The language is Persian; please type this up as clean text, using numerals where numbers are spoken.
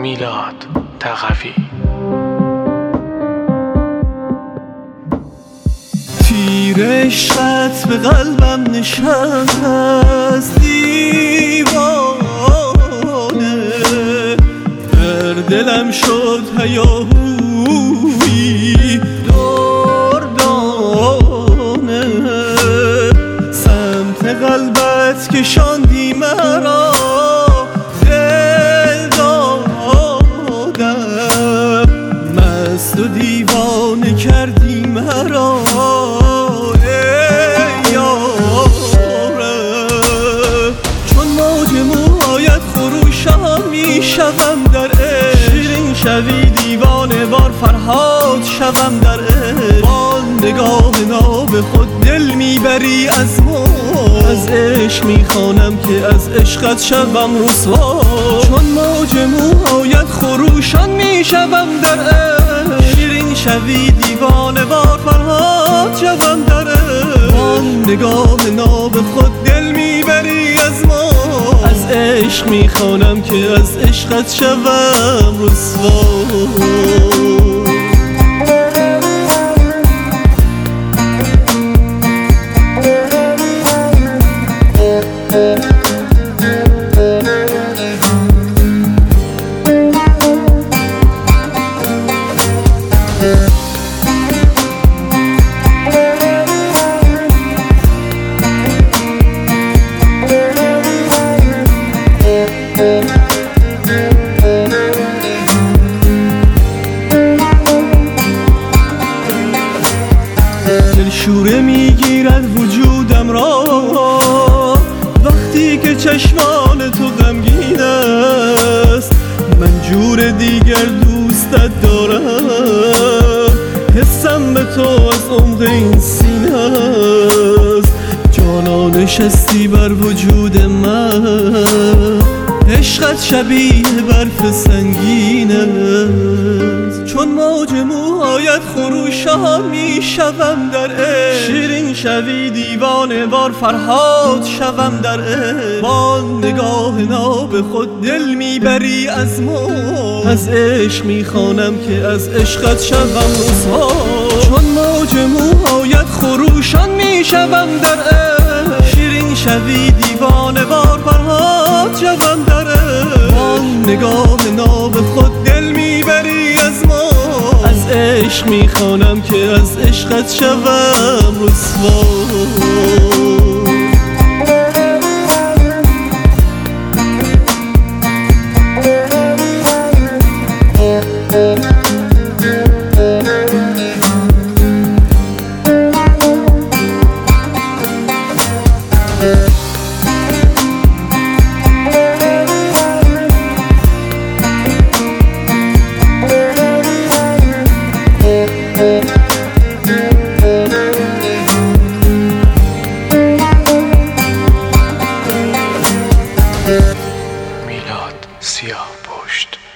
میلاد تقوی. تیر عشقت به قلبم نشست دیوانه، در دلم شد هیاهویی دردانه، سمت قلبت کشاندی مرا، دل دادم مست و دیوانه کردی مرا. ای یارم چون موج موهایت خروشان میشوم در عشق، شیرین شوی دیوانه وار فرهاد شوم در عشق، با نگاه ناب خود دل میبری از ما، از عشق میخوانم که از عشقت شوم رسوا، چون موج موهایت خروشان میشوم در عشق، شیرین شوی دیوانه وار فرهاد شوم در عشق، با نگاه ناب خود دل میبری از ما، از عشق میخوانم که از عشقت شوم رسوا. شوره میگیرد وجودم را وقتی که چشمان تو غمگین است، من جور دیگر دوستت دارم، حسم به تو از عمق این سینه است، جانا نشستی بر وجود من، عشقت شبیه برف سنگین است، چون موج موهایت خروشان میشوم در عشق، شیرین شوی دیوانه وار فرهاد شوم در عشق، با نگاه ناب خود دل میبری از ما، از عشق میخوانم که از عشقت شوم رسوا، چون موج موهایت خروشان میشوم در عشق، شیرین شوی دیوانه وار فرهاد شوم در عشق، با نگاه ناب خود دل میبری از ما، از عشق میخوانم که از عشقت شوم رسوا. میلاد سیاه پشت.